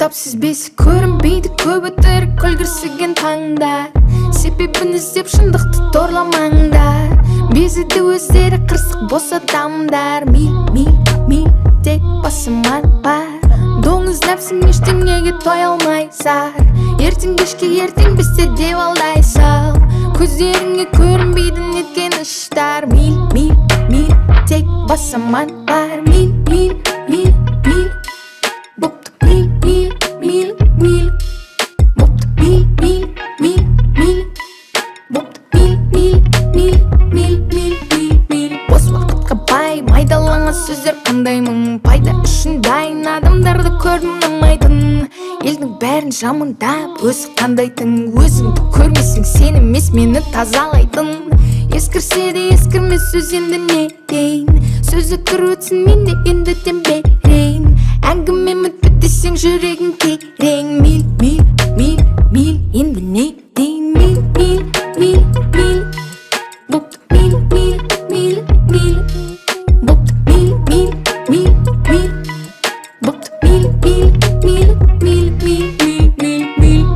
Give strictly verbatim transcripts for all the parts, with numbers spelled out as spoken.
Тапсыз бесі көрінбейді көп өтір күлгірсіген таңдар. Себебін іздеп шындықты торламаңдар. Безіді өздері қырсық бос адамдар. Мил, мил, мил, тек басыман бар. Доңыз нәпсің ештеңеге той алмайсар. Ертең кешке ертең бісте деп алдайсың. Көздеріңе көрінбейді неткен іштар. Мил, мил, мил, тек басыман бар. Мил, мил, мил, мил, бопты мил, мил, мил, мил, бопты мил, мил, мил, мил, бопты мил, мил, мил, мил, мил, мил, мил. Бос уақытқа бай майдалаңа сөздер қандай мың. Пайда үшін дайын адамдарды көрдім ұнамайтын. Елдің бәрін жамандап өзі қандайтын. Өзіңді көрмесің сен емес мені тазалайтын. Ескірсе де ескірмес сөз енді не дейін. Сөзі тұр өтсін мен де енді дем берейін. Әңгіме мүтпі десең жүрегің терең. Мил, мил, мил, мил, енді не дейін. Мил, мил, мил, мил, бопты мил, мил, мил, мил, бопты мил, мил, мил, мил, бопты мил, мил, мил, мил, мил, мил, мил, мил.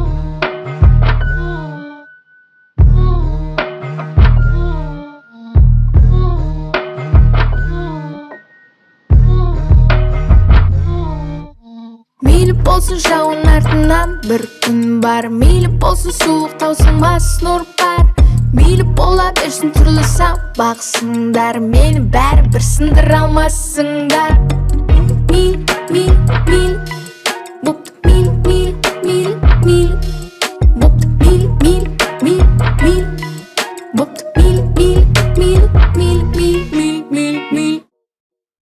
Мейлі болсын жауын артынан бір күн бар. Мейлі болсын суық таусылмас нұр бар. Мейлі бола берсін түрлі сабақ сындар. Мені бәрі бір сындыр алмасыңдар. Мил, мил, мил, бопты мил, мил, мил, мил, бопты мил, мил, мил, мил, бопты мил, мил,